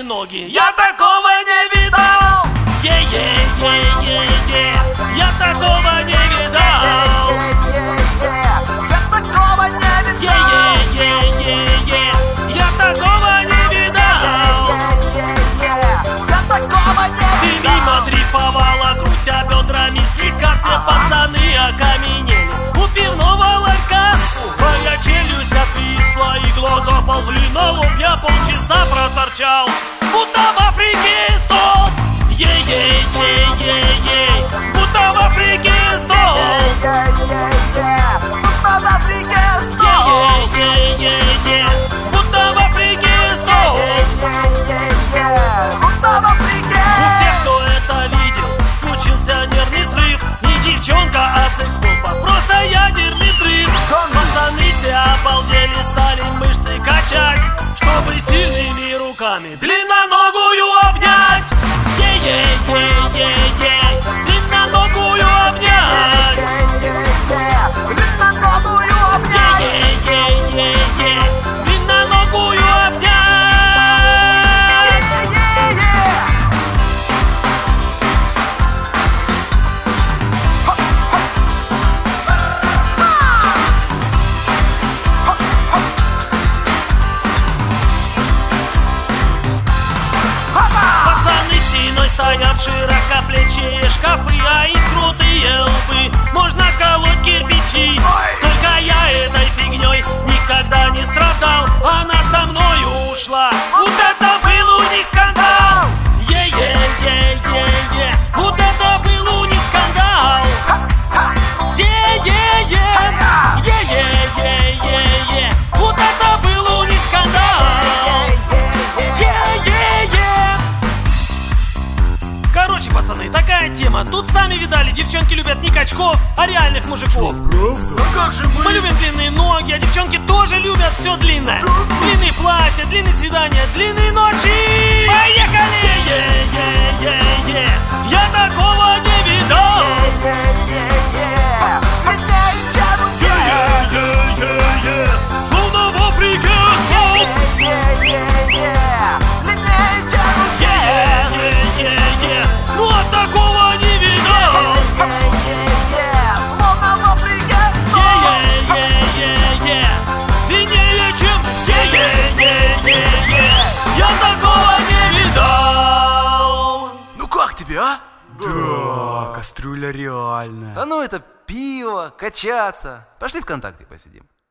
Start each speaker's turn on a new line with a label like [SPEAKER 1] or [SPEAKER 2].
[SPEAKER 1] ноги. Я такого не видал. Е-е-е-е-е. Я такого не видал.
[SPEAKER 2] Я такого не видал.
[SPEAKER 1] Е-е-е-е-е. Я такого не видал.
[SPEAKER 2] Я такого не
[SPEAKER 1] Ты
[SPEAKER 2] видал.
[SPEAKER 1] мимо дрейфовала, крутя бедрами слегка. Все пацаны окаменели у пивного ларька. Моя челюсть отвисла и глаза ползли на лоб. Я полчаса проторчал, будто в Африке стол. Ей-ей-ей-ей-ей, будто в Африке стол.
[SPEAKER 2] Будто в Африке стол.
[SPEAKER 1] Ей-ей-ей-ей, будто в Африке стол.
[SPEAKER 2] Будто в Африке.
[SPEAKER 1] У всех, кто это видел, случился нервный срыв. И девчонка, а секс-бомба, просто ядерный взрыв. Пацаны все обалдели, стали мышцы качать, чтобы сильными руками длинноногую обнять. Ей-ей-ей-ей-ей, длинноногую обнять.
[SPEAKER 2] Длинноногую обнять.
[SPEAKER 1] Ей-ей-ей-ей-ей, длинноногую обнять. Пацаны стеной стоят, широкоплечие шкафы, а их крутые лбы можно колоть кирпичи. Только я этой фигней никогда не страдал. Она со мною ушла, вот это был у них скандал. Е-е-е-е-е, вот это был у них скандал. Е-е-е, е-е-е-е-е, вот это был у них скандал. Е-е-е. Короче, пацаны, такая тема. Тут сами видали, девчонки любят не качков, а реальных мужиков.
[SPEAKER 2] А как же
[SPEAKER 1] Мы любим длинные ноги, а девчонки тоже любят все длинное. Длинные платья, длинные свидания, длинные ночи. Поехали! Е-е-е-е. Я такого не видал. Е-е-е-е. Словно в Африке стол. Е-е-е-е. Ну от такого не видал. Е-е-е-е-е. Длиннее, чем е-е-е-е-е. Я такого не видал.
[SPEAKER 2] Ну как тебе, а?
[SPEAKER 3] Да, кастрюля реальная.
[SPEAKER 2] Да ну это пиво, качаться. Пошли ВКонтакте посидим.